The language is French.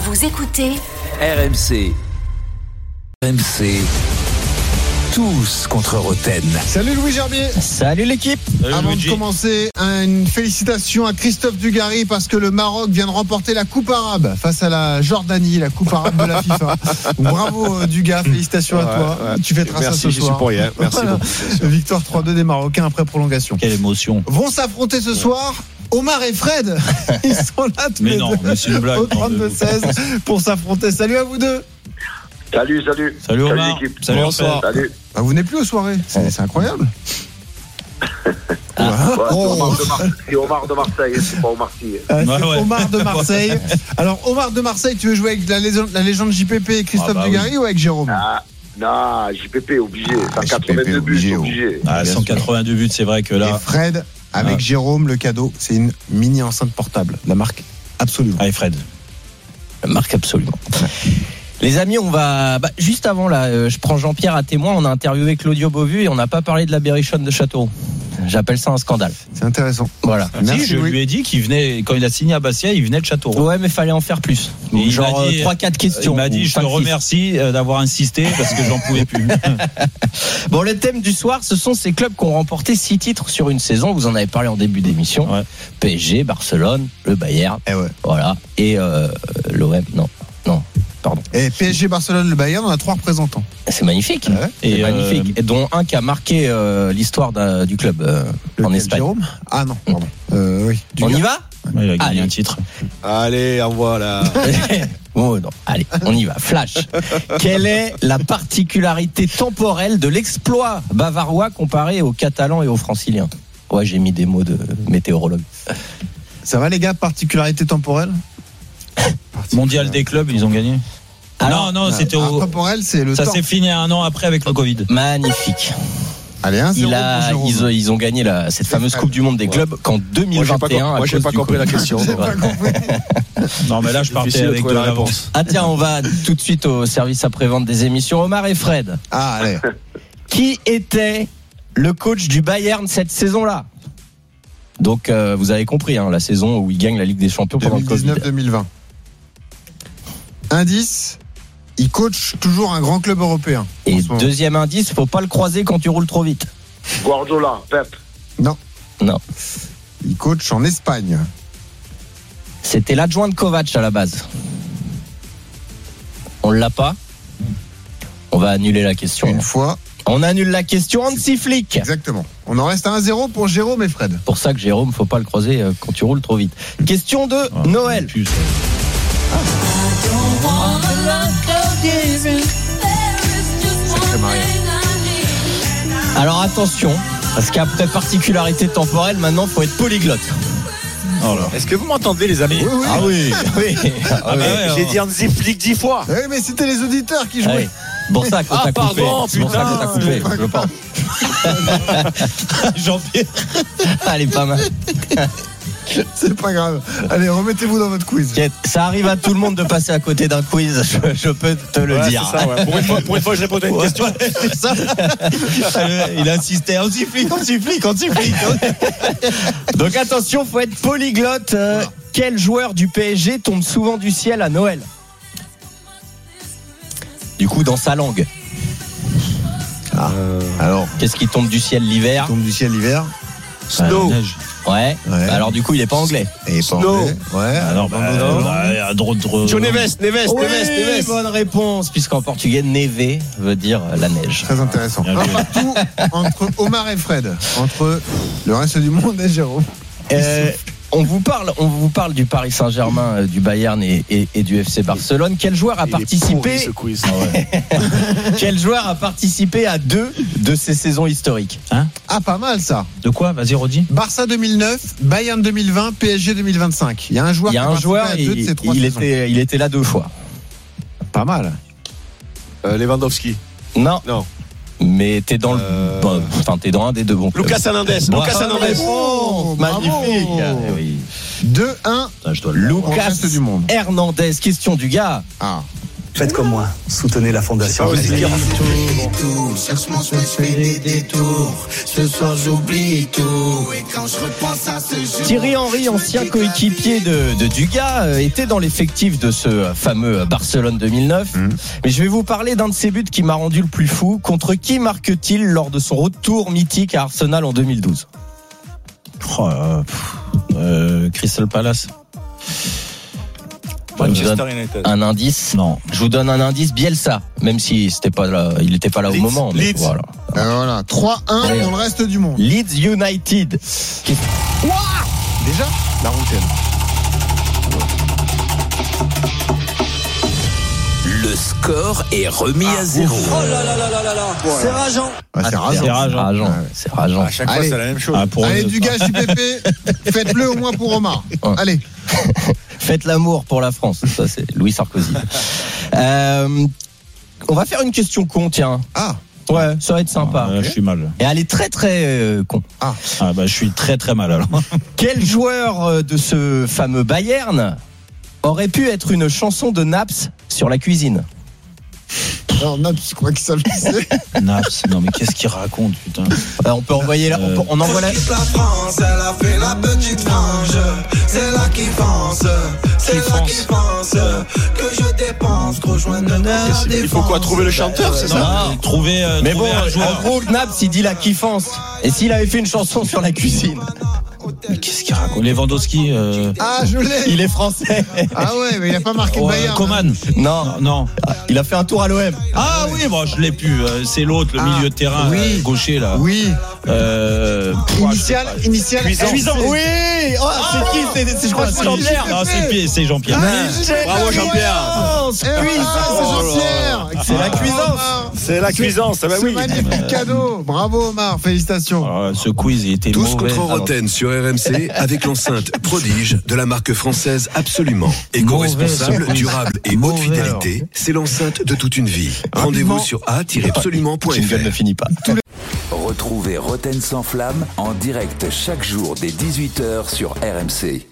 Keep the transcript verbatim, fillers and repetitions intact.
Vous écoutez R M C. R M C. Tous contre Roten. Salut Louis Gerbier. Salut l'équipe. Salut Avant Luigi. de commencer, une félicitation à Christophe Dugarry parce que le Maroc vient de remporter la Coupe arabe face à la Jordanie, la Coupe arabe de la FIFA. Bravo Duga, félicitations ouais, à toi. Ouais. Tu fêteras ça ce soir. Merci pour rien. Merci voilà. beaucoup. Victoire trois deux des Marocains après prolongation. Quelle émotion. Vont s'affronter ce soir Omar et Fred. Ils sont là tous mais les non, deux mais c'est une blague, au trente-deux seize pour s'affronter. Salut à vous deux. Salut, salut. Salut Omar. Salut, salut bonsoir. Salut. Ah, vous venez plus aux soirées, c'est, c'est incroyable. Ah. Ouais, c'est, oh. Omar de Mar- c'est Omar de Marseille, c'est pas Omar Sy. Ah, c'est ouais, ouais. Omar de Marseille. Alors Omar de Marseille, tu veux jouer avec la légende, la légende J P P et Christophe ah bah Dugarry oui. ou avec Jérôme? Ah. Non, J P P obligé, cent quatre-vingt-deux ah, buts obligé. Ah, cent quatre-vingt-deux buts, c'est vrai que là. Et Fred avec ah. Jérôme, le cadeau, c'est une mini enceinte portable, la marque Absolument. Allez Fred. La marque Absolument. Les amis, on va bah, juste avant là, euh, je prends Jean-Pierre à témoin. On a interviewé Claudio Beauvu et on n'a pas parlé de la berrichonne de Châteauroux. J'appelle ça un scandale. C'est intéressant. Voilà. Merci, si, je oui. lui ai dit qu'il venait quand il a signé à Bastia, il venait de Châteauroux. Ouais, mais fallait en faire plus. Et genre dit, trois quatre questions. Il m'a dit, je te remercie d'avoir insisté parce que j'en pouvais plus. Bon, le thème du soir, ce sont ces clubs qui ont remporté six titres sur une saison. Vous en avez parlé en début d'émission. Ouais. P S G, Barcelone, le Bayern. Et ouais. Voilà. Et euh, l'O M. Non, non. Pardon. Et P S G, Barcelone, le Bayern, on a trois représentants. C'est magnifique. Ouais. Et c'est euh... magnifique. Et dont un qui a marqué euh, l'histoire du club euh, en Espagne. Jérôme Ah non, pardon. Euh, oui. On y va ouais, il a gagné un titre. Allez, au revoir là. Oh, non. Allez, on y va. Flash. Quelle est la particularité temporelle de l'exploit bavarois comparé aux Catalans et aux Franciliens? Ouais, j'ai mis des mots de météorologue. Ça va les gars, particularité temporelle? Mondial des clubs, ils ont gagné. Alors, non, non, c'était au. Temporel, c'est le ça temps. s'est fini un an après avec le Covid. Magnifique. Allez, un Il a, ils, ont, ils ont gagné la, cette fameuse Coupe du Monde des clubs qu'en deux mille vingt et un. Moi, j'ai pas compris la question. Non, mais là, je partais avec de la réponse. Ah, tiens, on va tout de suite au service après-vente des émissions. Omar et Fred. Ah, allez. Qui était le coach du Bayern cette saison-là? Donc, euh, vous avez compris, hein, la saison où il gagne la Ligue des Champions pendant le Covid. deux mille dix-neuf deux mille vingt. Indice, il coach toujours un grand club européen. Et deuxième indice, faut pas le croiser quand tu roules trop vite. Guardiola, Pep. Non. Non. Il coach en Espagne. C'était l'adjoint de Kovac à la base. On l'a pas. On va annuler la question. Une fois. On annule la question, Hansi Flick. Exactement. On en reste à un zéro pour Jérôme et Fred. Pour ça que Jérôme, faut pas le croiser quand tu roules trop vite. Question de oh, Noël. Plus, ah. Alors attention, parce qu'après particularité temporelle, maintenant faut être polyglotte. Oh là. Est-ce que vous m'entendez les amis? Oui, oui. Ah oui, oui. Ah ouais, ouais, j'ai dit Hansi Flick dix fois. Oui, mais c'était les auditeurs qui jouaient. Ah pour ça qu'on ah, t'a coupé. Pardon, c'est pour ça qu'on t'a coupé, je pense. Jean-Pierre. Elle est pas mal. C'est pas grave. Allez, remettez-vous dans votre quiz. Ça arrive à tout le monde de passer à côté d'un quiz, je, je peux te le ouais, dire. C'est ça, ouais. pour, une fois, pour une fois, je répondais à une ouais, question. Ouais, c'est ça. Il insistait, on s'y flique, on s'y flique, on s'y flique. Donc attention, faut être polyglotte. Euh, quel joueur du P S G tombe souvent du ciel à Noël? Du coup, dans sa langue. Ah. Euh, alors, qu'est-ce qui tombe du ciel l'hiver? Tombe du ciel l'hiver. Snow. Ouais. ouais. Bah alors du coup, il est pas anglais. Il est pas anglais. Ouais. Alors, bah, bah, non. Bah, drôle, drôle. Joe Neves, Neves, oui, Neves, Neves. Bonne réponse, puisqu'en portugais, neve veut dire la neige. Très intéressant. Un partout entre Omar et Fred, entre le reste du monde et Jérôme. Euh, on vous parle, on vous parle du Paris Saint-Germain, du Bayern et, et, et du F C Barcelone. Quel joueur a Il participé ce quiz. Ah ouais. Quel joueur a participé à deux de ces saisons historiques? Hein? Ah, pas mal ça. De quoi? Vas-y, redis. Barça deux mille neuf, Bayern deux mille vingt, P S G deux mille vingt-cinq. Il y a un joueur. Il y a un joueur. À deux de ces trois il saisons. était, il était là deux fois. Pas mal. Euh, Lewandowski. Non. Non. Mais t'es dans euh... le bon, enfin t'es dans un des deux bons. Lucas Hernandez. Bon, Lucas Hernandez. Oh, magnifique. Eh oui. deux un. Lucas du monde. Hernandez. Question du gars. Ah. Faites comme moi, soutenez la fondation. C'est pas aussi dire. Cherche-moi, je fais des détours. Ce soir, j'oublie tout. Et quand je repense à ce jour. Thierry Henry, ancien coéquipier de, de Dugas, euh, était dans l'effectif de ce fameux Barcelone deux mille neuf. Mmh. Mais je vais vous parler d'un de ses buts qui m'a rendu le plus fou. Contre qui marque-t-il lors de son retour mythique à Arsenal en deux mille douze? Oh, euh, euh, Crystal Palace. Manchester United. Un indice. Non. Je vous donne un indice. Bielsa, même si c'était pas là, il n'était pas là Leeds. au moment. Mais Leeds. voilà. Euh, voilà, trois un Ouais. dans le reste du monde. Leeds United. Déjà la routine. Le score est remis à zéro. C'est rageant. Ah, c'est rageant. C'est rageant. rageant. Ouais. C'est rageant. À chaque fois, Allez. c'est la même chose. Ah, pour Allez, eux, du gars J P P, faites-le au moins pour Omar. Ouais. Allez. Faites l'amour pour la France. Ça, c'est Louis Sarkozy. euh, on va faire une question con, tiens. Ah, Ouais, ça va être sympa. Ah, là, je suis mal. Et elle est très très euh, con. Ah bah je suis très très mal alors. Quel joueur euh, de ce fameux Bayern aurait pu être une chanson de Naps sur la cuisine? alors Naps, je crois que ça le sait. Naps, non mais qu'est-ce qu'il raconte putain. Euh, On peut envoyer la, on, peut- on envoie la. La France, elle a fait la petite frange. C'est là qui pense. C'est là qui pense. Que je dépense. Rejoindre la Il faut quoi, trouver le chanteur, c'est ça? Non, trouver, euh, Mais bon, trouver un en joueur. gros, Naps, il dit la kiffance. Et s'il avait fait une chanson sur la cuisine? Mais qu'est-ce qu'il raconte? Lewandowski. Euh... Ah, je l'ai. Il est français. Ah ouais, mais il a pas marqué le ouais, Bayern. Coman. Non, Non, non. il a fait un tour à l'O M. Ah oui, bon, je l'ai plus. euh, C'est l'autre, le Ah, milieu de terrain, oui. euh, gaucher là. Oui. Euh... Initial, initial. Cuisance. Cuisance. Oui. Oh, c'est qui? C'est- c'est- Je crois que c'est Jean-Pierre. Non, c'est Pierre, c'est Jean-Pierre. Bravo, Jean-Pierre. Eh oui, ça, c'est Jean-Pierre. C'est la cuisance. C'est la cuisance, ah bah Ce oui. magnifique cadeau. Bravo Omar, félicitations. Ah, ce quiz, il était Tous mauvais. contre Roten sur R M C avec l'enceinte Prodige de la marque française Absolument. Éco-responsable, Mauvais, durable et haute Mauvais, fidélité, c'est l'enceinte de toute une vie. Rendez-vous sur a tiret absolument point Jingle ne f r. finit pas. Retrouvez Roten sans flamme en direct chaque jour dès dix-huit heures sur R M C.